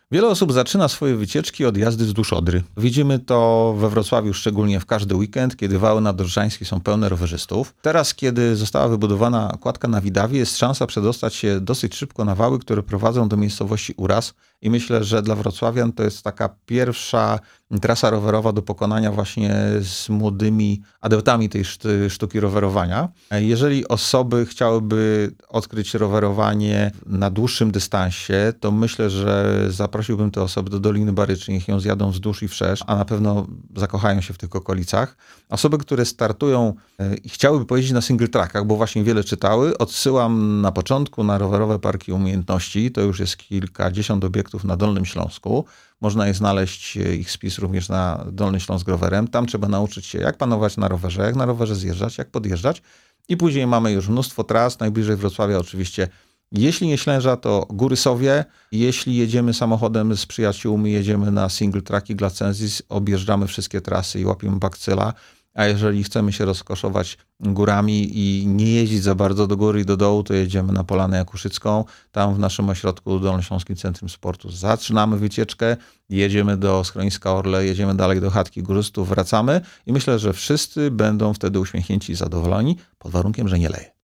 Wiele osób zaczyna swoje wycieczki od jazdy wzdłuż Odry. Widzimy to we Wrocławiu szczególnie w każdy weekend, kiedy wały nadodrzańskie są pełne rowerzystów. Teraz, kiedy została wybudowana kładka na Widawie, jest szansa przedostać się dosyć szybko na wały, które prowadzą do miejscowości Uraz. I myślę, że dla wrocławian to jest taka pierwsza trasa rowerowa do pokonania właśnie z młodymi adeptami tej sztuki rowerowania. Jeżeli osoby chciałyby odkryć rowerowanie na dłuższym dystansie, to myślę, że zaprosiłbym te osoby do Doliny Barycznej, niech ją zjadą wzdłuż i wszerz, a na pewno zakochają się w tych okolicach. Osoby, które startują i chciałyby pojeździć na single trackach, bo właśnie wiele czytały, odsyłam na początku na rowerowe parki umiejętności. To już jest kilkadziesiąt obiektów na Dolnym Śląsku. Można je znaleźć, ich spis również na Dolny Śląsk rowerem. Tam trzeba nauczyć się, jak panować na rowerze, jak na rowerze zjeżdżać, jak podjeżdżać. I później mamy już mnóstwo tras. Najbliżej Wrocławia oczywiście, jeśli nie Ślęża, to Góry Sowie. Jeśli jedziemy samochodem z przyjaciółmi, jedziemy na single tracki Glacensis, objeżdżamy wszystkie trasy i łapiemy bakcyla. A jeżeli chcemy się rozkoszować górami i nie jeździć za bardzo do góry i do dołu, to jedziemy na Polanę Jakuszycką. Tam w naszym ośrodku Dolnośląskim Centrum Sportu zaczynamy wycieczkę, jedziemy do schroniska Orle, jedziemy dalej do chatki górzystów, wracamy i myślę, że wszyscy będą wtedy uśmiechnięci i zadowoleni, pod warunkiem, że nie leje.